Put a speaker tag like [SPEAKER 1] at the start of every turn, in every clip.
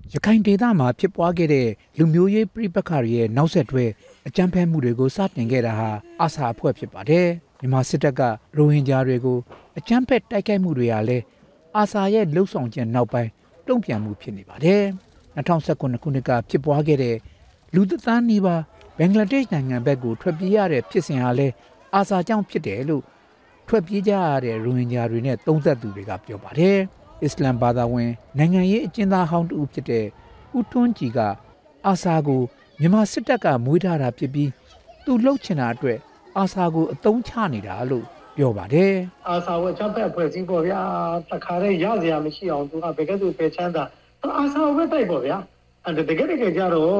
[SPEAKER 1] ရခိုင်ဒေသမှာဖြစ်ပွားခဲ့တဲ့လူမျိုးရေးပြိပက္ခတွေရဲ့နောက်ဆက်တွဲအကြမ်းဖက်မှုတွေကိုစတင်ခဲ့တာဟာအာဆာအဖွဲ့ဖြစ်ပါတယ်မြန်မာစစ်တပ်ကရိုဟင်ဂျာတွေကိုအကြမ်းဖက်တိုက်ခိုက်မှုတွေဟာလည်းအာဆာရဲ့လှုပ်ဆောင်ချက်နောက်ပိုင်းတုံ့ပြန်မှုဖြစ်နေပါတယ်2019ခုနှစ်ကဖြစ်ပွားခဲ့တဲ့လူသန်းနီးပါးဘင်္ဂလားဒေ့ရှ်နိုင်ငံဘက်ကိုထွက်ပြေးရတဲ့ဖြစ်စဉ်ဟာလည်းအာဆာကြောင့်ဖြစ်တယ်လို့ထွက်ပြေးကြရတဲ့ရိုဟင်ဂျာတွေနဲ့သုံးသပ်သူတွေကပြောပါတယ်အစ္စလမ်ဘာသာဝင်နိုင်ငံရေးအကျဉ်းသားဟောင်းတူဖြစ်တဲ့ဦးထွန်းကြည်ကအာဆာကိုမြန်မာစစ်တပ်ကမွေးထားတာဖြစ်ပြီးသူလှုပ်ချင်တာအတွက်အာဆာကိုအသုံးချနေတာလို့ပြောပါတယ်
[SPEAKER 2] အာဆာကိုချပ်ဖက်ဖွဲ့စည်းပေါ့ဗျာတခါတည်းရစရာမရှိအောင်သူကဘယ်ကဲ့သို့ပဲချမ်းသာအာဆာကိုပဲတိုက်ပေါ့ဗျာအဲ့တကယ်ကြတော့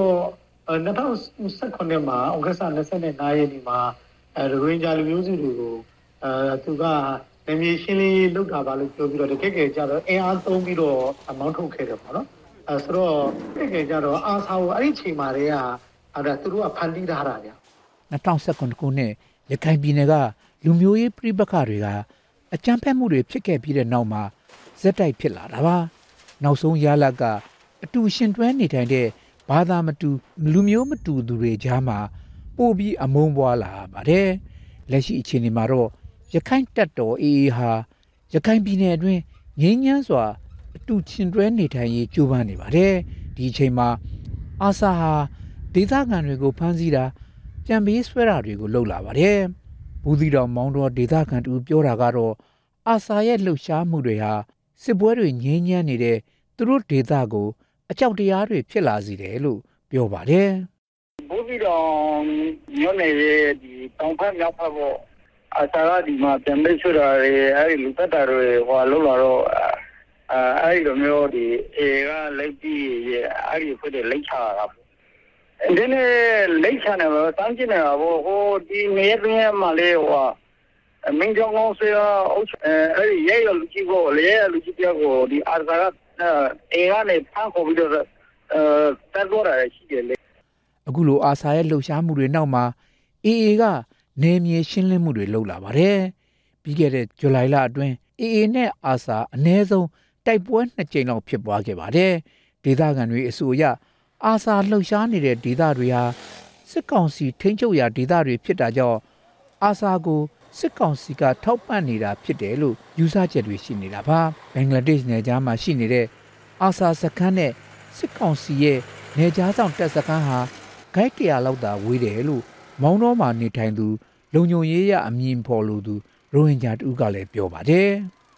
[SPEAKER 2] 2019မှာဩဂတ်စ်25ရက်နေ့မှာရိုဟင်ဂျာလူမျိုးစုတွေကိုသူကမြေရှင်းလင်းရေးလုပ်တာပါလို့ပြောပြီးတော့တကယ်ကြတော့အင်အားသုံးပြီးတော့မောင်းထုတ်ခဲ့တယ်ပေါ့နော်ဆိုတော့တကယ်ကြတော့အာဆာကိုအဲ့ဒီချိန်မှာတည်းကသူတို့ကဖန်တီးထားတာဗျ
[SPEAKER 1] 2019ခုနှစ်ရခိုင်ပြည်နယ်ကလူမျိုးရေးပြိပက္ခတွေကအကြမ်းဖက်မှုတွေဖြစ်ခဲ့ပြီးတဲ့နောက်မှာဇက်တိုက်ဖြစ်လာတာပါနောက်ဆုံးရလဒ်ကအတူရှင်တွဲနေထိုင်တဲ့ဘာသာမတူလူမျိုးမတူသူတွေကြားမှာပို့ပြီးအမုန်းပွားလာပါတယ်လက်ရှိအခြေအနေမှာတော့ရခိုင်တပ်တော် AA ဟာရခိုင်ပြည်နယ်အတွင်းငြိမ်းချမ်းစွာအတူရှင်တွဲနေထိုင်ရေးကြိုးပမ်းနေပါတယ်ဒီအချိန်မှာအာဆာဟာဒေသခံတွေကိုဖမ်းဆီးတာပြန်ပေးဆွဲတာတွေကိုလုပ်လာပါတယ်ဘူးသီတော်မောင်းတော်ဒေသခံတူပြောတာကတော့အာဆာရဲ့လှုပ်ရှားမှုတွေဟာစစ်ပွဲတွေငြိမ်းချမ်းနေတဲ့သူတို့ဒေသကိုအကြောက်တရားတွေဖြစ်လာစေတယ်လို့ပြောပါတယ်
[SPEAKER 2] ဘူးသီတော်မြို့နယ်ရဲ့ဒီတောင်ဖက်မြောက်ဖက်ပေါ့အာဆာကဒီမှာပြန်ပေးဆွဲတာတွေအဲဒီလူသက်တာတွေဟိုလောက်လာတော့အဲဒီလိုမျိုးဒီအေကလက်ပြီးရဲ့အဲဒီဖွဲ့တဲ့လက်ချတာဒီနေ့လက်ချနေတော့တန်းကျင်နေတာဟိုဒီနေရတဲ့မှာလေဟိုမင်းကြောင့်အောင်ဆရာအဲဒီရဲရလူကြီးကိုလေလူကြီးပြောကိုဒီအာဆာကအေကနေဖမ်းခေါ်ပြီးတော့တက်တော့ရရှိတယ်လေ
[SPEAKER 1] အခုလိုအာဆာရဲ့လှုပ်ရှားမှုတွေနောက်မှာ AA ကနေမြေရှင်းလင်းမှုတွေလုပ်လာပါတယ်ပြီးခဲ့တဲ့ဇူလိုင်လအတွင်း AA နဲ့အာဆာအ ਨੇ ဆုံးတိုက်ပွဲ2ကြိမ်လောက်ဖြစ်ပွားခဲ့ပါတယ်ဒေသခံတွေအဆိုအရအာဆာလှုပ်ရှားနေတဲ့ဒေသတွေဟာစစ်ကောင်စီထိန်းချုပ်ရာဒေသတွေဖြစ်တာကြောင့်အာဆာကိုစစ်ကောင်စီကထောက်ပံ့နေတာဖြစ်တယ်လို့ယူဆချက်တွေရှိနေတာပါဘင်္ဂလားဒေ့ရှ်နယ်ကြားမှာရှိနေတဲ့အာဆာစခန်းနဲ့စစ်ကောင်စီရဲ့နယ်ကြားဆောင်တပ်စခန်းဟာဂိုက်100လောက်သာဝေးတယ်လို့မောင်းတော်မှာနေထိုင်သူလုံခြုံရေးရအမည်ဖော်လို့သူရိုဟင်ဂျာတူကလည်းပြောပါတယ်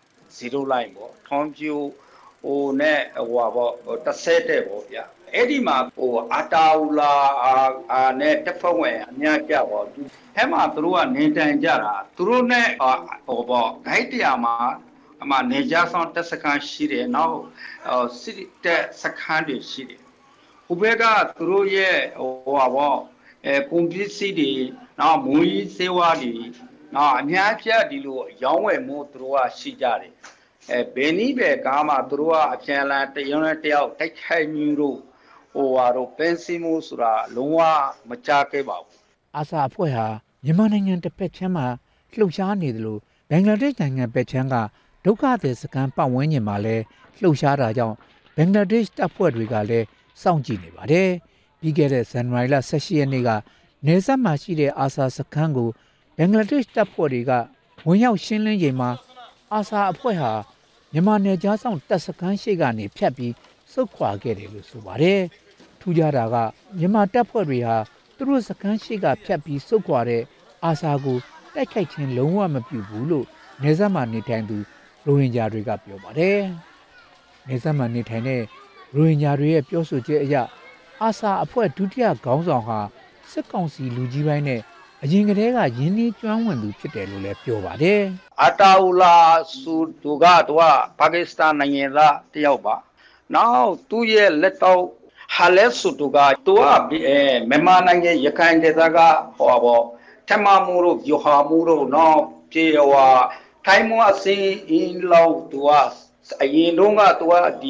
[SPEAKER 3] 0 line ပေါ့ထွန်ပြူဟိုနဲ့ဟိုပေါ့30တဲ့ပေါ့ဗျာအဲ့ဒီမှာဟိုအာတာဝလာနဲ့တက်ဖက်ဝင်အများကြပေါ့အဲ့မှာသူတို့ကနေတိုင်ကြတာသူတို့နဲ့ဟိုပေါ့ဂိုက်100မှာအမှနေကြဆောင်တက်စခန်းရှိတယ်နောက်စစ်တက်စခန်းတွေရှိတယ်ဟိုဘက်ကသူတို့ရဲ့ဟိုပေါ့ကုန်ပစ္စည်းတွေနောက်မူကြီးစေဝါတွေနောက်အများပြဒီလိုရောင်းဝယ်မှုသူတို့ကရှိကြတယ်ဘယ်နည်းပဲကားမှသူတို့ကအပြန်လန်တရုံနဲ့တယောက်တိုက်ခိုက်မျိုးတို့ဟိုဟာတော့ပန်းစီမှုဆိုတာလုံးဝမကြခဲ့ပါဘူး
[SPEAKER 1] အာဆာအဖွဲ့ဟာမြန်မာနိုင်ငံတစ်ဖက်ချမ်းမှာလှုပ်ရှားနေတယ်လို့ဘင်္ဂလားဒေ့ရှ်နိုင်ငံဘက်ချမ်းကဒုက္ခသည်စခန်းပတ်ဝန်းကျင်မှာလည်းလှုပ်ရှားတာကြောင့်ဘင်္ဂလားဒေ့ရှ်တပ်ဖွဲ့တွေကလည်းစောင့်ကြည့်နေပါတယ်ပြီးခဲ့တဲ့ဇန်နဝါရီလ18ရက်နေ့ကနေဆက်မှာရှိတဲ့အာဆာစခန်းကိုဘင်္ဂလားဒေ့ရှ်တပ်ဖွဲ့တွေကဝင်ရောက်ရှင်းလင်းချိန်မှာအာဆာအဖွဲ့ဟာမြန်မာနယ်ကြားဆောင်တပ်စခန်းရှိကနေဖြတ်ပြီးစုခွာခဲ့တယ်လို့ဆိုပါတယ်ထူးခြားတာကမြန်မာတပ်ဖွဲ့တွေဟာသူတို့စခန်းရှိကဖြတ်ပြီးစုခွာတဲ့အာဆာကိုတိုက်ခိုက်ခြင်းလုံးဝမပြုဘူးလို့နယ်စပ်မှာနေထိုင်သူရိုဟင်ဂျာတွေကပြောပါတယ်နယ်စပ်မှာနေထိုင်တဲ့ရိုဟင်ဂျာတွေရဲ့ပြောဆိုချက်အရအာဆာအဖွဲ့ဒုတိယခေါင်းဆောင်ဟာစစ်ကောင်စီလူကြီးပိုင်းနဲ့အရင်ကတည်းကရင်းနှီးကျွမ်းဝင်သူဖြစ်တယ်လို့လည်းပြောပါတယ်
[SPEAKER 3] အာတာဝလာစုသူကတော့ပါကစ္စတန်နိုင်ငံသားတယောက်ပါနောက်သူ့ရဲ့လက်တော့ဟာလဲစုသူကသူကမြန်မာနိုင်ငံရခိုင်ဒေသကဟောပေါ့ထမမှုတို့ယူဟာမှုတို့နောက်ပြေဝါထိုင်းမအစင်းအင်းလောက်သူကအရင်တုန်းကသူကဒီ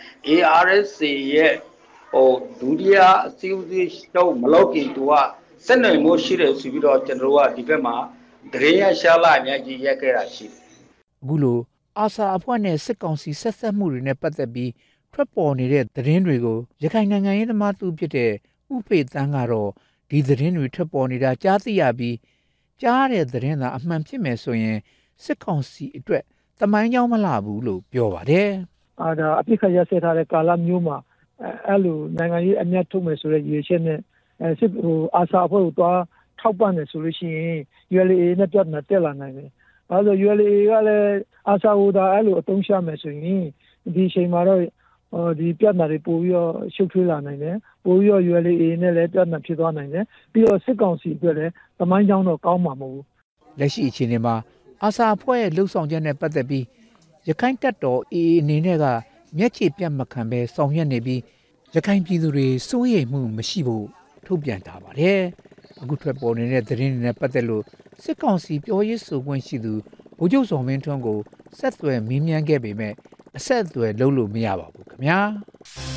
[SPEAKER 3] ARSA ရဲ့ဟိုဒုတိယအစည်းအဝေးတော့မလောက်ခင်သူကစက်နယ်မှုရှိတယ်ဆိုပြီးတော့ကျွန်တော်တို့ကဒီဘက်မှာဒရေရရှာလာအများကြီးရက်ခဲ့တာရှိတယ်
[SPEAKER 1] အခုလိုအာဆာအဖွဲ့နဲ့စစ်ကောင်စီဆက်ဆက်မှုတွေနဲ့ပတ်သက်ပြီးထွက်ပေါ်နေတဲ့သတင်းတွေကိုရခိုင်နိုင်ငံရေးသမားသူဖြစ်တဲ့ဥဖေတန်းကတော့ဒီသတင်းတွေထွက်ပေါ်နေတာကြားသိရပြီးကြားတဲ့သတင်းသာအမှန်ဖြစ်မယ်ဆိုရင်စစ်ကောင်စီအတွက်သမိုင်းကြောင်းမလှဘူးလို့ပြောပါတယ်
[SPEAKER 4] ။ဒါအပြစ်ခတ်ရဆက်ထားတဲ့ကာလမျိုးမှာအဲ့လိုနိုင်ငံရေးအမျက်ထုတ်မယ်ဆိုတဲ့ရည်ချက်နဲ့စစ်အာစာအဖွဲ့ကိုသွားထောက်ပံ့တယ်ဆိုလို့ရှိရင် ULA နဲ့ပြတ်နာတက်လာနိုင်တယ်။ဘာလို့ ULA ကလည်းအာစာကိုဒါအဲ့လိုအသုံးချမယ်ဆိုရင်ဒီအချိန်မှာတော့ဒီပြတ်နာတွေပို့ပြီးတော့ရှုပ်ထွေးလာနိုင်တယ်။ပို့ပြီးတော့ ULA နဲ့လည်းပြတ်နာဖြစ်သွားနိုင်တယ်။ပြီးတော့စစ်ကောင်စီအတွက်လည်းသမိုင်းကြောင်းတော့ကောင်းမှာမဟုတ်ဘူး
[SPEAKER 1] ။လက်ရှိအခြေအနေမှာအာစာအဖွဲ့ရဲ့လှုပ်ဆောင်ချက်နဲ့ပတ်သက်ပြီးရခိုင်တပ်တော် AA အနေနဲ့ကမျက်ခြေပြတ်မခံပဲဆောင်ရွက်နေပြီးရခိုင်ပြည်သူတွေစိုးရိမ်မှုမရှိဖို့ထုတ်ပြန်ထားပါတယ်။အခုထွက်ပေါ်နေတဲ့သတင်းတွေနဲ့ပတ်သက်လို့စစ်ကောင်စီပြောရေးဆိုခွင့်ရှိသူဗိုလ်ချုပ်စောမင်းထွန်းကိုဆက်သွယ်မေးမြန်းခဲ့ပေမဲ့အဆက်အသွယ်လုပ်လို့မရပါဘူးခင်ဗျာ။